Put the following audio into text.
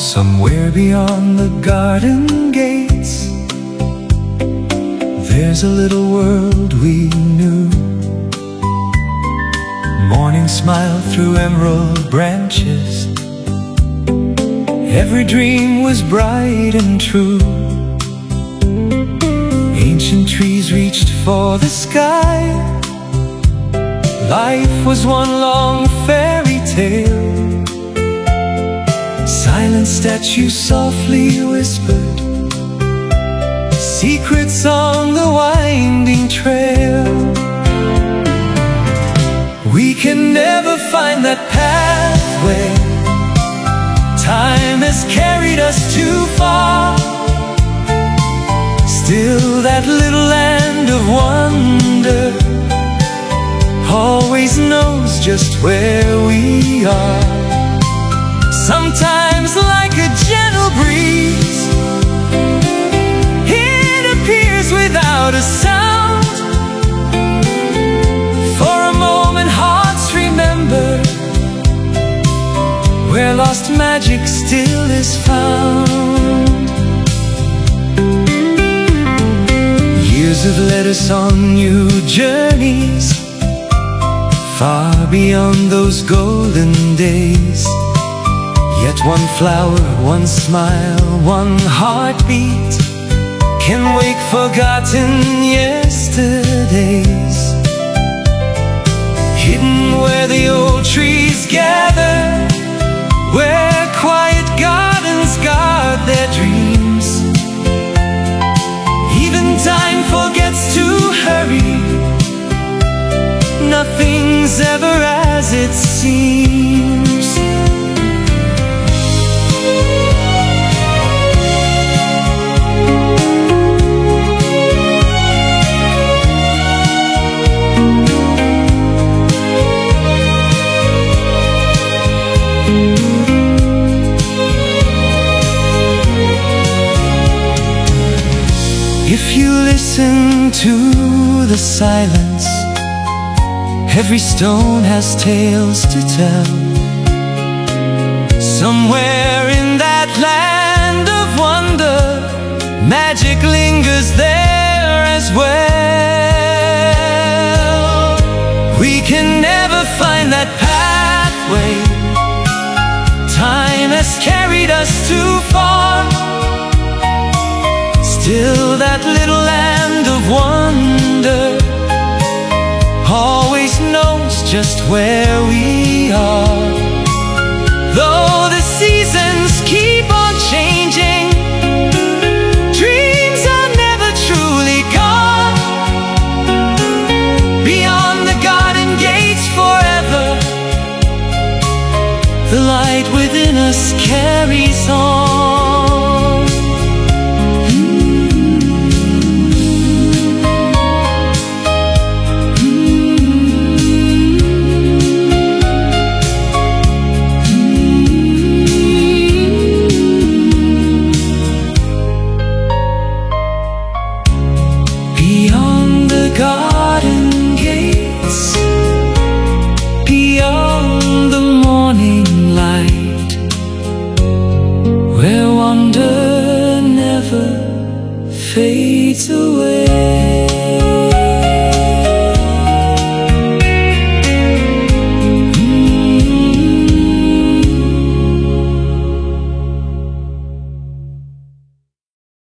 Somewhere beyond the garden gates, there's a little world we knew. Morning smile through emerald branches, every dream was bright and true. Ancient trees reached for the sky, life was one long fairy tale. Silent statues softly whispered secrets on the winding trail. We can never find that pathway, time has carried us too far. Still that little land of wonder always knows just where we are. Sometimes like a gentle breeze, it appears without a sound. For a moment hearts remember where lost magic still is found. Years have led us on new journeys, far beyond those golden days. Yet one flower, one smile, one heartbeat can wake forgotten yesterdays. Hidden where the old trees gather, where quiet gardens guard their dreams. Even time forgets to hurry, nothing's ever as it seems. If you listen to the silence, every stone has tales to tell. Somewhere in that land of wonder, magic lingers there as well. We can never find that pathway, time has carried us too far. Still that little land of wonder always knows just where we are. Though the seasons keep on changing, dreams are never truly gone. Beyond the garden gates forever, the light within us carries on. Beyond the garden gates, beyond the morning light, where wonder never fades away.